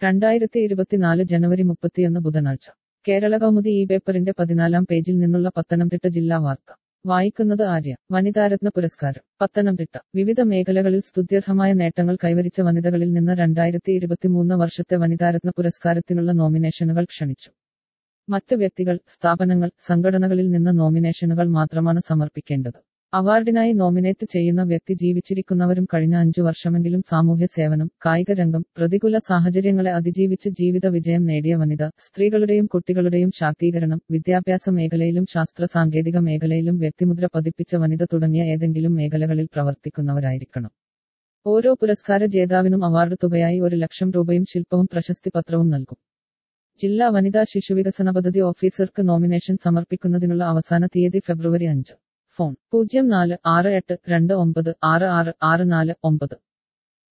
2024 ജനുവരി 31 ബുധനാഴ്ച കേരള കൗമുദി ഈ പേപ്പറിന്റെ 14-ാം പേജിൽ നിന്നുള്ള പത്തനംതിട്ട ജില്ലാ വാർത്ത വായിക്കുന്നത് ആര്യ. വനിതാരത്ന പുരസ്കാരം പത്തനംതിട്ട. വിവിധ മേഖലകളിൽ സ്തുത്യർഹമായ നേട്ടങ്ങൾ കൈവരിച്ച വനിതകളിൽ നിന്ന് 2023 വർഷത്തെ വനിതാരത്ന പുരസ്കാരത്തിനുള്ള നോമിനേഷനുകൾ ക്ഷണിച്ചു. മറ്റ് വ്യക്തികൾ, സ്ഥാപനങ്ങൾ, സംഘടനകളിൽ നിന്ന് നോമിനേഷനുകൾ മാത്രമാണ് സമർപ്പിക്കേണ്ടത്. അവാർഡിനായി നോമിനേറ്റ് ചെയ്യുന്ന വ്യക്തി ജീവിച്ചിരിക്കുന്നവരും കഴിഞ്ഞ 5 വർഷമെങ്കിലും സാമൂഹ്യ സേവനം, കായിക രംഗം, പ്രതികൂല സാഹചര്യങ്ങളെ അതിജീവിച്ച് ജീവിത വിജയം നേടിയ വനിത, സ്ത്രീകളുടെയും കുട്ടികളുടെയും ശാക്തീകരണം, വിദ്യാഭ്യാസ മേഖലയിലും ശാസ്ത്ര സാങ്കേതിക മേഖലയിലും വ്യക്തിമുദ്ര പതിപ്പിച്ച വനിത തുടങ്ങിയ ഏതെങ്കിലും മേഖലകളിൽ പ്രവർത്തിക്കുന്നവരായിരിക്കണം. ഓരോ പുരസ്കാര ജേതാവിനും അവാർഡ് തുകയായി 1 ലക്ഷം രൂപയും ശില്പവും പ്രശസ്തി പത്രവും നൽകും. ജില്ലാ വനിതാ ശിശുവികസന പദ്ധതി ഓഫീസർക്ക് നോമിനേഷൻ സമർപ്പിക്കുന്നതിനുള്ള അവസാന തീയതി ഫെബ്രുവരി 5. ഫോൺ 0468296669.